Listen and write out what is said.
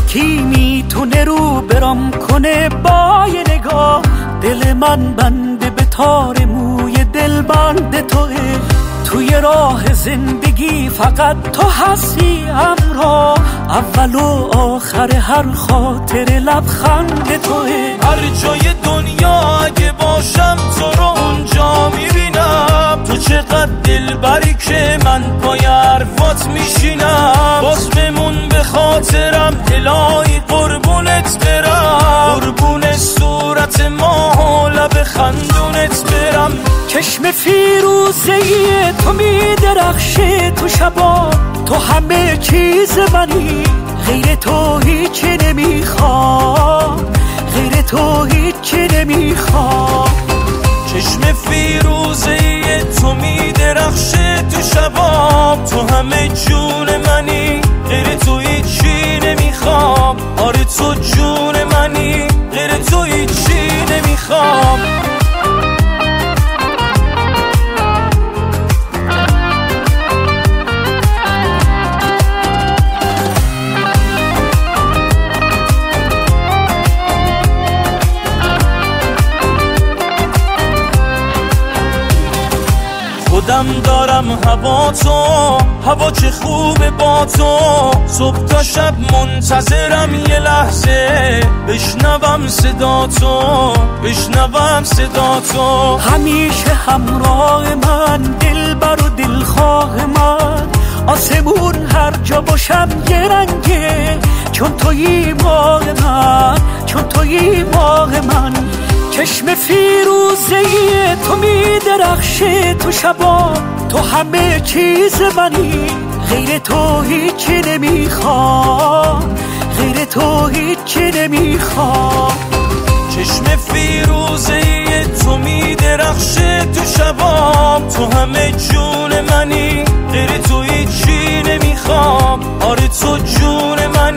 کی میتونه رو برام کنه با یه نگاه؟ دل من بنده به تار موی دل بند توه. توی راه زندگی فقط تو هستی همراه، اول و آخر هر خاطر لبخند توه. هر جای دنیا اگه باشم تو رو اونجا میبینم. تو چقدر دلبری که من پای حرفات میشینم. باز بمون به خاطرم الهی قربونت برم، قربون صورت ماه و لب خندونت برم. چشم فیروزه‌ای تو میدرخشه تو شبا، تو همه چیز منی، غیر تو هیچی نمیخوام، غیر تو هیچی نمیخوام. چشم فیروزه‌ای تو میدرخشه تو شبا، تو همه جون منی، غیر تو هیچی نمیخوام. آره تو جون منی، غیر تو هیچی نمیخوام. خودم دارم هوا تو، هوا چه خوبه با تو. صبح تا شب منتظرم یه لحظه بشنوم صدا تو، بشنوم صدا تو. همیشه همراه من، دلبر و دلخواه من، آسمون هر جا باشم یه رنگه، چون تویی ماه من، چون تویی ماه من. چشم فیروزه‌ای تو میدرخشه تو شبا، تو همه چیز منی، غیر تو هیچی نمیخوام، غیر تو هیچی نمیخوام. چشم فیروزه‌ای تو میدرخشه تو شبا، تو همه جون منی، غیر تو هیچی نمیخوام. آره تو جون منی.